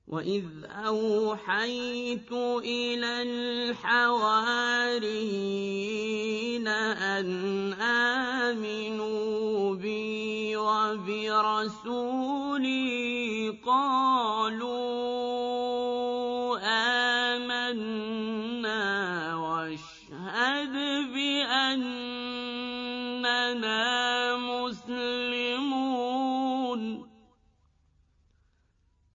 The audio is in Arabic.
وَإِذْ أَوْحَيْتُ إِلَى الْحَوَارِيِّينَ أَنْ آمِنُوا بِي وَبِرَسُولِي قَالُوا آمَنَّا وَاشْهَدْ بِأَنَّنَا